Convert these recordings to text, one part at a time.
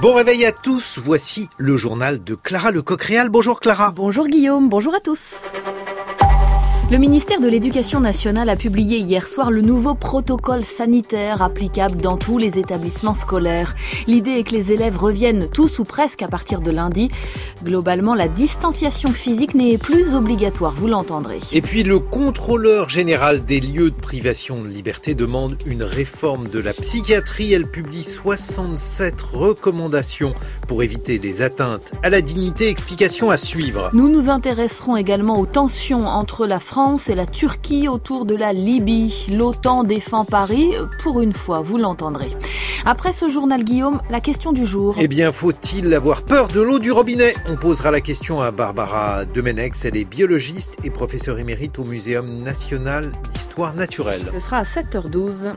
Bon réveil à tous, voici le journal de Clara Lecoq-Réal. Bonjour Clara. Bonjour Guillaume, bonjour à tous. Le ministère de l'Éducation nationale a publié hier soir le nouveau protocole sanitaire applicable dans tous les établissements scolaires. L'idée est que les élèves reviennent tous ou presque à partir de lundi. Globalement, la distanciation physique n'est plus obligatoire, vous l'entendrez. Et puis le contrôleur général des lieux de privation de liberté demande une réforme de la psychiatrie. Elle publie 67 recommandations pour éviter les atteintes à la dignité. Explication à suivre. Nous nous intéresserons également aux tensions entre la France et la Turquie autour de la Libye. L'OTAN défend Paris, pour une fois, vous l'entendrez. Après ce journal, Guillaume, la question du jour. Eh bien, faut-il avoir peur de l'eau du robinet ? On posera la question à Barbara Demenex. Elle est biologiste et professeure émérite au Muséum national d'histoire naturelle. Ce sera à 7h12.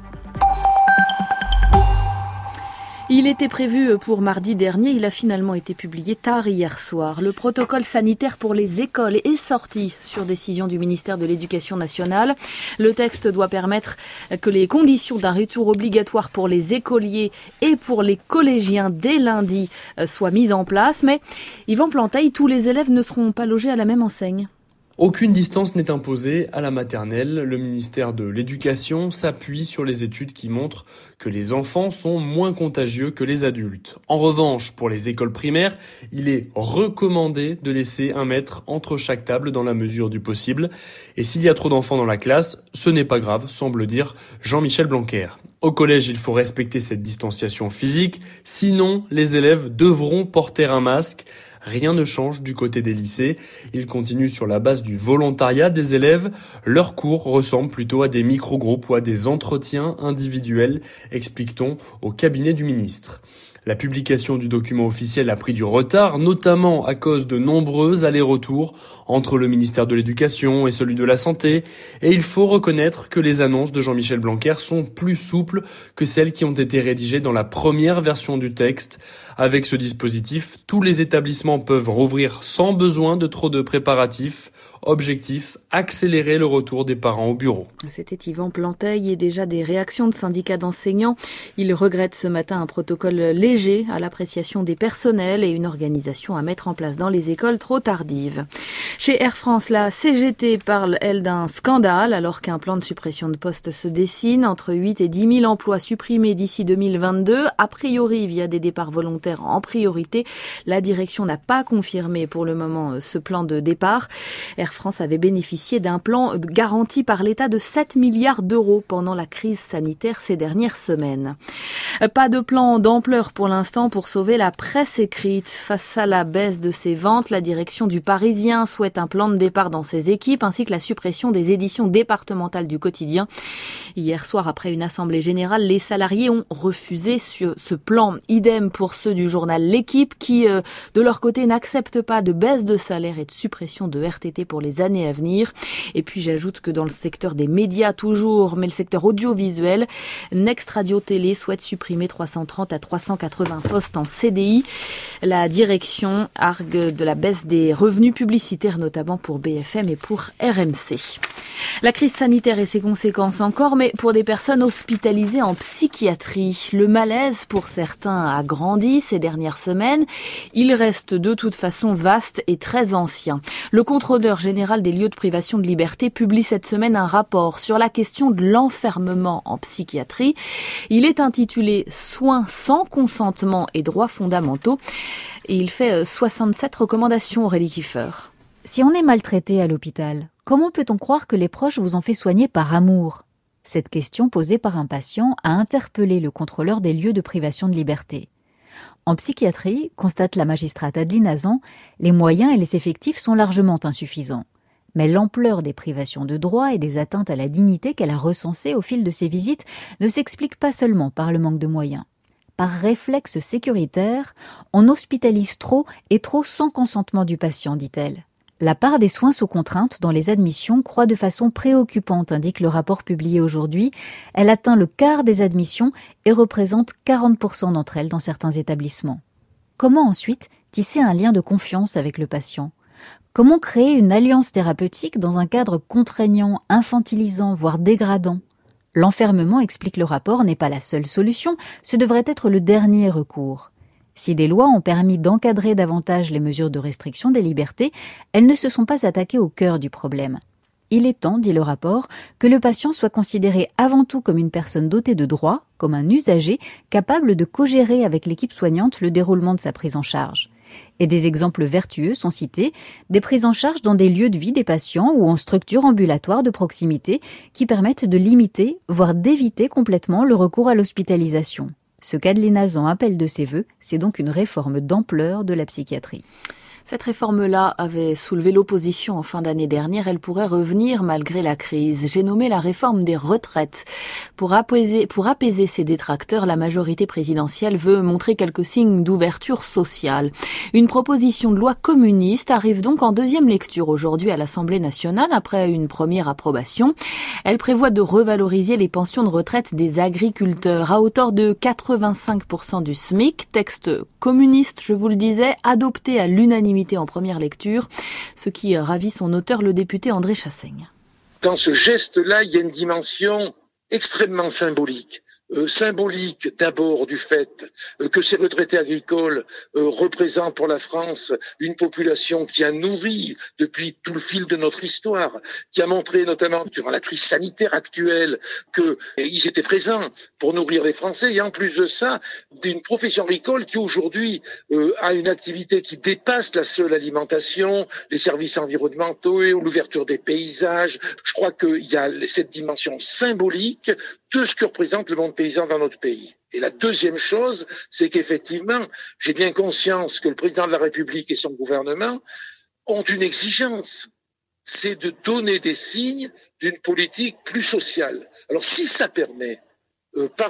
Il était prévu pour mardi dernier, il a finalement été publié tard hier soir. Le protocole sanitaire pour les écoles est sorti sur décision du ministère de l'Éducation nationale. Le texte doit permettre que les conditions d'un retour obligatoire pour les écoliers et pour les collégiens dès lundi soient mises en place. Mais Yvan Planteil, tous les élèves ne seront pas logés à la même enseigne. Aucune distance n'est imposée à la maternelle. Le ministère de l'Éducation s'appuie sur les études qui montrent que les enfants sont moins contagieux que les adultes. En revanche, pour les écoles primaires, il est recommandé de laisser 1 mètre entre chaque table dans la mesure du possible. Et s'il y a trop d'enfants dans la classe, ce n'est pas grave, semble dire Jean-Michel Blanquer. Au collège, il faut respecter cette distanciation physique, sinon les élèves devront porter un masque. Rien ne change du côté des lycées. Ils continuent sur la base du volontariat des élèves. Leurs cours ressemblent plutôt à des micro-groupes ou à des entretiens individuels, explique-t-on au cabinet du ministre. La publication du document officiel a pris du retard, notamment à cause de nombreux allers-retours entre le ministère de l'Éducation et celui de la Santé. Et il faut reconnaître que les annonces de Jean-Michel Blanquer sont plus souples que celles qui ont été rédigées dans la première version du texte. Avec ce dispositif, tous les établissements peuvent rouvrir sans besoin de trop de préparatifs. Objectif, accélérer le retour des parents au bureau. C'était Yvan Planteil et déjà des réactions de syndicats d'enseignants. Ils regrettent ce matin un protocole léger à l'appréciation des personnels et une organisation à mettre en place dans les écoles trop tardive. Chez Air France, la CGT parle, elle, d'un scandale alors qu'un plan de suppression de postes se dessine. Entre 8 et 10 000 emplois supprimés d'ici 2022, a priori via des départs volontaires en priorité. La direction n'a pas confirmé pour le moment ce plan de départ. Air France avait bénéficié d'un plan garanti par l'État de 7 milliards d'euros pendant la crise sanitaire ces dernières semaines. Pas de plan d'ampleur pour l'instant pour sauver la presse écrite. Face à la baisse de ses ventes, la direction du Parisien souhaite un plan de départ dans ses équipes ainsi que la suppression des éditions départementales du quotidien. Hier soir, après une assemblée générale, les salariés ont refusé ce plan. Idem pour ceux du journal L'Équipe qui, de leur côté, n'acceptent pas de baisse de salaire et de suppression de RTT pour les années à venir. Et puis j'ajoute que dans le secteur des médias toujours, mais le secteur audiovisuel, Next Radio Télé souhaite supprimer 330 à 380 postes en CDI. La direction argue de la baisse des revenus publicitaires, notamment pour BFM et pour RMC. La crise sanitaire et ses conséquences encore, mais pour des personnes hospitalisées en psychiatrie. Le malaise pour certains a grandi ces dernières semaines. Il reste de toute façon vaste et très ancien. Le contrôleur général des lieux de privation de liberté publie cette semaine un rapport sur la question de l'enfermement en psychiatrie. Il est intitulé « Soins sans consentement et droits fondamentaux » et il fait 67 recommandations, Aurélie Kiefer. Si on est maltraité à l'hôpital, comment peut-on croire que les proches vous ont fait soigner par amour ? Cette question posée par un patient a interpellé le contrôleur des lieux de privation de liberté. En psychiatrie, constate la magistrate Adeline Hazan, les moyens et les effectifs sont largement insuffisants. Mais l'ampleur des privations de droits et des atteintes à la dignité qu'elle a recensées au fil de ses visites ne s'explique pas seulement par le manque de moyens. Par réflexe sécuritaire, on hospitalise trop et trop sans consentement du patient, dit-elle. La part des soins sous contrainte dans les admissions croît de façon préoccupante, indique le rapport publié aujourd'hui. Elle atteint le quart des admissions et représente 40% d'entre elles dans certains établissements. Comment ensuite tisser un lien de confiance avec le patient ? Comment créer une alliance thérapeutique dans un cadre contraignant, infantilisant, voire dégradant ? L'enfermement, explique le rapport, n'est pas la seule solution, ce devrait être le dernier recours. Si des lois ont permis d'encadrer davantage les mesures de restriction des libertés, elles ne se sont pas attaquées au cœur du problème. Il est temps, dit le rapport, que le patient soit considéré avant tout comme une personne dotée de droits, comme un usager capable de co-gérer avec l'équipe soignante le déroulement de sa prise en charge. Et des exemples vertueux sont cités, des prises en charge dans des lieux de vie des patients ou en structures ambulatoires de proximité qui permettent de limiter, voire d'éviter complètement le recours à l'hospitalisation. Ce qu'Adeline Nazan appelle de ses vœux, c'est donc une réforme d'ampleur de la psychiatrie. Cette réforme-là avait soulevé l'opposition en fin d'année dernière. Elle pourrait revenir malgré la crise. J'ai nommé la réforme des retraites. Pour apaiser ses détracteurs, la majorité présidentielle veut montrer quelques signes d'ouverture sociale. Une proposition de loi communiste arrive donc en deuxième lecture aujourd'hui à l'Assemblée nationale après une première approbation. Elle prévoit de revaloriser les pensions de retraite des agriculteurs à hauteur de 85% du SMIC. Texte communiste, je vous le disais, adopté à l'unanimité en première lecture, ce qui ravit son auteur, le député André Chassaigne. Dans ce geste-là, il y a une dimension extrêmement symbolique. Symbolique d'abord du fait que ces retraités agricoles représentent pour la France une population qui a nourri depuis tout le fil de notre histoire, qui a montré notamment durant la crise sanitaire actuelle qu'ils étaient présents pour nourrir les Français, et en plus de ça, d'une profession agricole qui aujourd'hui a une activité qui dépasse la seule alimentation, les services environnementaux et l'ouverture des paysages. Je crois qu'il y a cette dimension symbolique de ce que représente le monde paysan dans notre pays. Et la deuxième chose, c'est qu'effectivement, j'ai bien conscience que le président de la République et son gouvernement ont une exigence, c'est de donner des signes d'une politique plus sociale. Alors si ça permet, par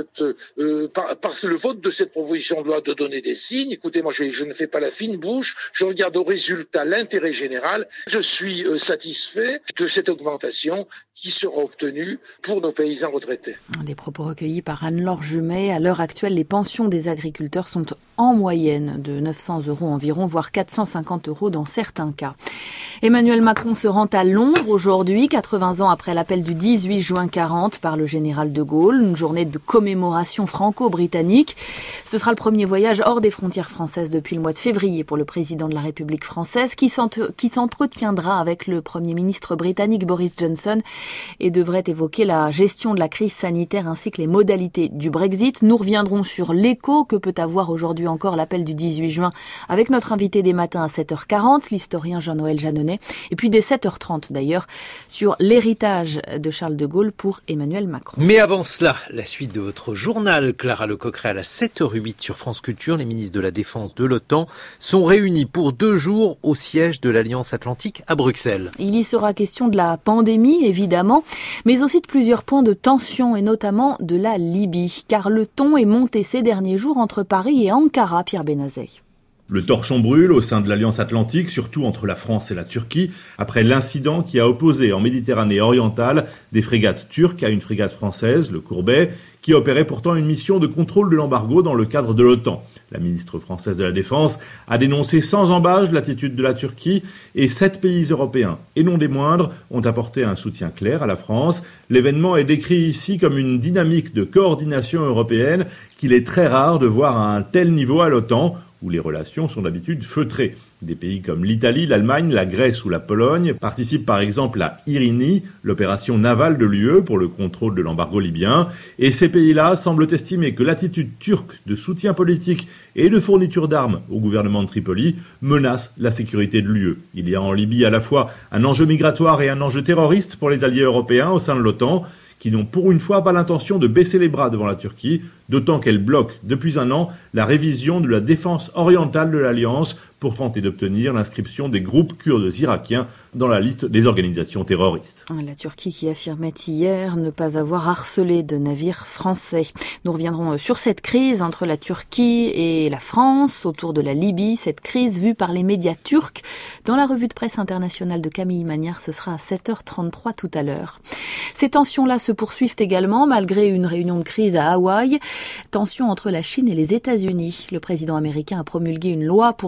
le vote de cette proposition de loi, de donner des signes, écoutez, moi je ne fais pas la fine bouche, je regarde au résultat l'intérêt général, je suis satisfait de cette augmentation qui sera obtenue pour nos paysans retraités. Des propos recueillis par Anne-Laure Jumet. À l'heure actuelle, les pensions des agriculteurs sont en moyenne de 900 € environ, voire 450 € dans certains cas. Emmanuel Macron se rend à Londres aujourd'hui, 80 ans après l'appel du 18 juin 40 par le général de Gaulle, une journée de commémoration franco-britannique. Ce sera le premier voyage hors des frontières françaises depuis le mois de février pour le président de la République française qui s'entretiendra avec le Premier ministre britannique Boris Johnson et devrait évoquer la gestion de la crise sanitaire ainsi que les modalités du Brexit. Nous reviendrons sur l'écho que peut avoir aujourd'hui encore l'appel du 18 juin avec notre invité des matins à 7h40, l'historien Jean-Noël Jeannonnet, et puis dès 7h30 d'ailleurs sur l'héritage de Charles de Gaulle pour Emmanuel Macron. Mais avant cela, la suite de votre journal, Clara Lecoqrel, à 7h08 sur France Culture. Les ministres de la Défense de l'OTAN sont réunis pour 2 jours au siège de l'Alliance Atlantique à Bruxelles. Il y sera question de la pandémie, évidemment, mais aussi de plusieurs points de tension et notamment de la Libye, car le ton est monté ces derniers jours entre Paris et Ankara, Pierre Benazet. Le torchon brûle au sein de l'Alliance Atlantique, surtout entre la France et la Turquie, après l'incident qui a opposé en Méditerranée orientale des frégates turques à une frégate française, le Courbet, qui opérait pourtant une mission de contrôle de l'embargo dans le cadre de l'OTAN. La ministre française de la Défense a dénoncé sans ambages l'attitude de la Turquie et 7 pays européens, et non des moindres, ont apporté un soutien clair à la France. L'événement est décrit ici comme une dynamique de coordination européenne qu'il est très rare de voir à un tel niveau à l'OTAN, où les relations sont d'habitude feutrées. Des pays comme l'Italie, l'Allemagne, la Grèce ou la Pologne participent par exemple à Irini, l'opération navale de l'UE pour le contrôle de l'embargo libyen, et ces pays-là semblent estimer que l'attitude turque de soutien politique et de fourniture d'armes au gouvernement de Tripoli menace la sécurité de l'UE. Il y a en Libye à la fois un enjeu migratoire et un enjeu terroriste pour les alliés européens au sein de l'OTAN, qui n'ont pour une fois pas l'intention de baisser les bras devant la Turquie, d'autant qu'elle bloque depuis un an la révision de la défense orientale de l'Alliance pour tenter d'obtenir l'inscription des groupes kurdes irakiens dans la liste des organisations terroristes. La Turquie qui affirmait hier ne pas avoir harcelé de navires français. Nous reviendrons sur cette crise entre la Turquie et la France autour de la Libye, cette crise vue par les médias turcs. Dans la revue de presse internationale de Camille Magnard, ce sera à 7h33 tout à l'heure. Ces tensions-là se poursuivent également malgré une réunion de crise à Hawaï. Tensions entre la Chine et les États-Unis. Le président américain a promulgué une loi pour sanctionner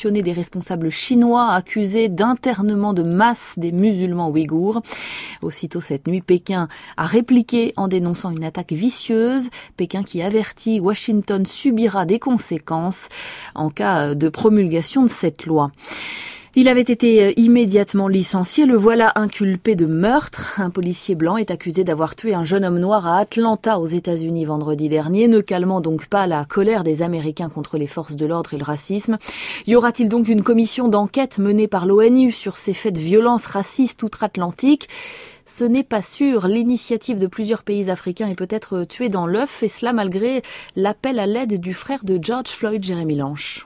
soupçonné des responsables chinois accusés d'internement de masse des musulmans ouïghours. Aussitôt cette nuit, Pékin a répliqué en dénonçant une attaque vicieuse. Pékin qui avertit Washington subira des conséquences en cas de promulgation de cette loi. Il avait été immédiatement licencié. Le voilà inculpé de meurtre. Un policier blanc est accusé d'avoir tué un jeune homme noir à Atlanta, aux États-Unis, vendredi dernier, ne calmant donc pas la colère des Américains contre les forces de l'ordre et le racisme. Y aura-t-il donc une commission d'enquête menée par l'ONU sur ces faits de violence raciste outre-Atlantique ? Ce n'est pas sûr. L'initiative de plusieurs pays africains est peut-être tuée dans l'œuf, et cela malgré l'appel à l'aide du frère de George Floyd, Jérémy Lanche.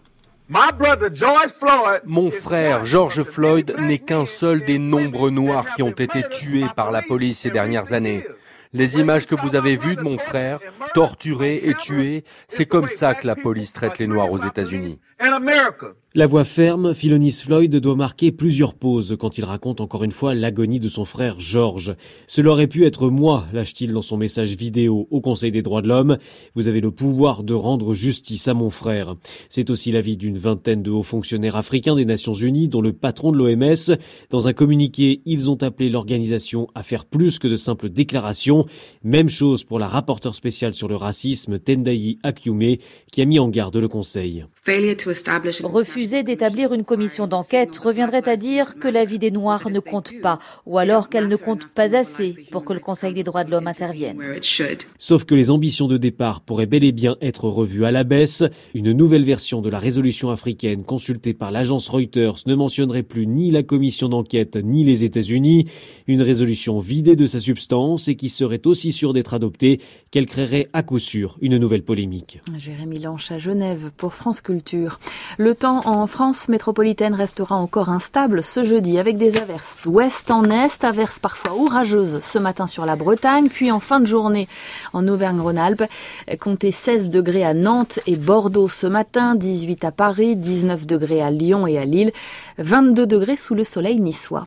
Mon frère George Floyd n'est qu'un seul des nombreux Noirs qui ont été tués par la police ces dernières années. Les images que vous avez vues de mon frère, torturé et tué, c'est comme ça que la police traite les Noirs aux États-Unis. La voix ferme, Philonis Floyd doit marquer plusieurs pauses quand il raconte encore une fois l'agonie de son frère George. Cela aurait pu être moi, lâche-t-il dans son message vidéo au Conseil des droits de l'homme. Vous avez le pouvoir de rendre justice à mon frère. C'est aussi l'avis d'une vingtaine de hauts fonctionnaires africains des Nations Unies, dont le patron de l'OMS. Dans un communiqué, ils ont appelé l'organisation à faire plus que de simples déclarations. Même chose pour la rapporteure spéciale sur le racisme, Tendai Akyume, qui a mis en garde le Conseil. Refuser d'établir une commission d'enquête reviendrait à dire que la vie des Noirs ne compte pas, ou alors qu'elle ne compte pas assez pour que le Conseil des droits de l'homme intervienne. Sauf que les ambitions de départ pourraient bel et bien être revues à la baisse. Une nouvelle version de la résolution africaine consultée par l'agence Reuters ne mentionnerait plus ni la commission d'enquête ni les États-Unis. Une résolution vidée de sa substance et qui serait aussi sûre d'être adoptée qu'elle créerait à coup sûr une nouvelle polémique. Jérémy Lanche à Genève pour France Culture. Le temps en France métropolitaine restera encore instable ce jeudi avec des averses d'ouest en est, averses parfois orageuses ce matin sur la Bretagne, puis en fin de journée en Auvergne-Rhône-Alpes. Comptez 16 degrés à Nantes et Bordeaux ce matin, 18 à Paris, 19 degrés à Lyon et à Lille, 22 degrés sous le soleil niçois.